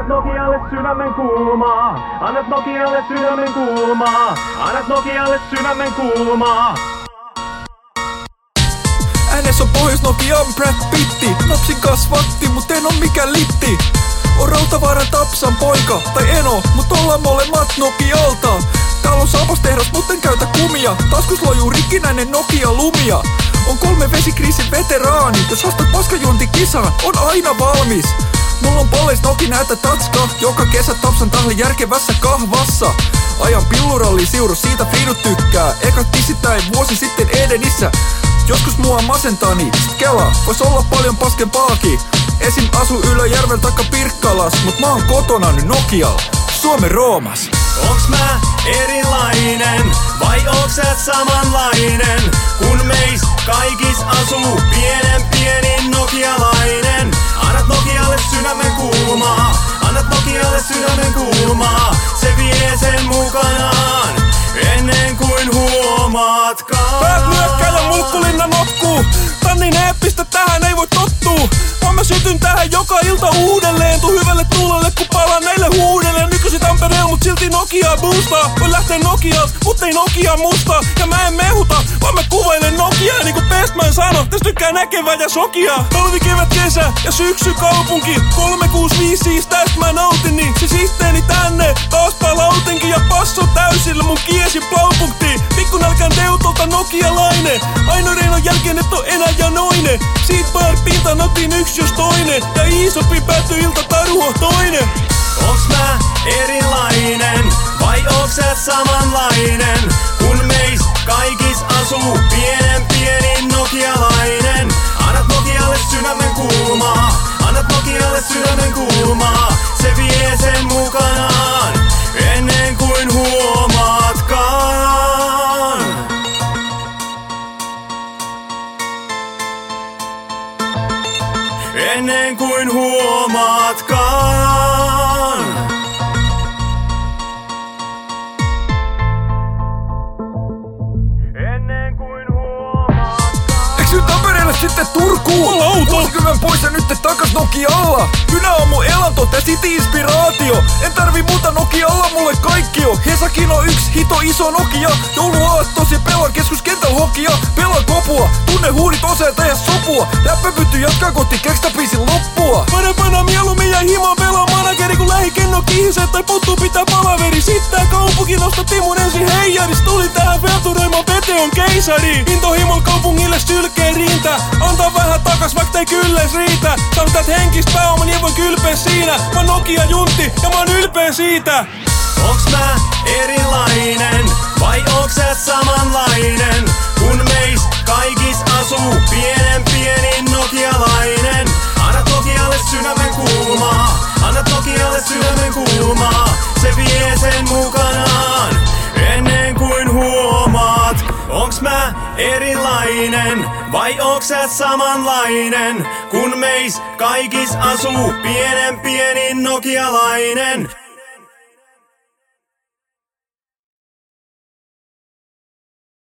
Annat Nokialle sydämen kulmaa. Annat Nokialle sydämen kulmaa. Annat Nokialle sydämen kulmaa. Äänessä on Pohjois-Nokian Brad Pitti. Napsin kasvatti, mut en oo mikään litti. On Rautavaaran Tapsan poika, tai eno, mut ollaan molemmat Nokialta. Täällä on saapastehdas, mut en käytä kumia. Taskus lojuu rikkinäinen Nokia Lumia. On 3 vesikriisin veteraani. Jos haastat paskajuontikisaan, on aina valmis. Mulla on polleis Noki näytä tatska. Joka kesä Tapsan tahle järkevässä kahvassa. Ajan pilluralli siuru, siitä Friidut tykkää. Ekat tisittäin vuosi sitten Edenissä. Joskus mua masentani, sit kela, vois olla paljon paskempaakin. Esim. Asu Ylöjärven takka Pirkkalas, mut mä oon kotona nyt Nokialla, Suomen Roomas. Onks mä erilainen, vai onks sä samanlainen? Kun meis kaikis asuu pienin nokialainen. Annat Nokialle sydämen kulmaa, annat Nokialle sydämen kulmaa. Se vie sen mukanaan, ennen kuin huomaatkaan. Päät nyökkää ja mulkkulinna nokkuu. Tannin eeppistä tähän ei voi tottuu. Mä sytyn tähän joka ilta uudelleen. Tuu hyvälle tuulelle kun palaan näille huudelleen. Nykyisin Tampereella mut silti Nokia boostaa. Voi lähteä Nokialta, mut ei Nokia musta. Ja mä en mehuta, vaan mä kuvailen Nokiaa. Niinku Bestman sano, tästä tykkää näkevää ja sokia. Talvi, kevät, kesä ja syksy kaupunki. 365 siis tästä mä nautin. Niin siis itteeni tänne taas palautenkin. Ja passo täysillä mun kiesi plaupunktiin. Pikku nälkään teutolta nokialainen. Ainoiden on jälkeen et oo enää janoinen. Siit bar pinta notin yksi jos toinen. Ja Iisopi päätty ilta taruho toinen. Onks mä erilainen, vai onks sä samanlainen? Kun meis kaikis asuu pienin nokialainen. Annat Nokialle sydämen kulmaa, annat Nokialle sydämen kulmaa. Se vie sen mukanaan, ennen kuin huomaatkaan. Ennen kuin huomaatkaan. Ennen kuin huomaatkaan. Eksy Tampereelle sitten Turkuun. Vuosikymmen pois ja nyt takas Nokialla. Kynä on mun elanto, tää City-inspiraatio. En tarvi muuta Nokialla, mulle kaikki on. Hesakin on yksi hito iso Nokia. Jouluaattos ja pelaan keskuskentällä hokia. Pelaan kopua, tunne huudit osaa tehdä sopua. Läppäpytty jatkaa kohti kekstabiisin loppua. Panepana mieluummin ja hima pelaa manageri. Kun lähikenno kihiset tai puttuu pitää palaveri. Sit tää kaupunki nostatti mun ensin heijaris. Tuli tähän velturoimaan Pete on keisari. Intohimol kaupungille sylkee riintä. Antaa vähän takas vaikka ei kylles riitä. Saavutat henkistä pääoman ja voin kylpeä siinä. Mä oon Nokia juntti ja mä oon ylpeä siitä. Onks mä erilainen, vai onks sä samanlainen? Kun meis kaikis asuu pienin nokialainen. Annat Nokialle sydämen kulmaa, annat Nokialle sydämen kulmaa. Se vie sen mukanaan, ennen kuin huomaat. Onks mä erilainen, vai onks sä samanlainen? Kun meis kaikis asuu pienin nokialainen.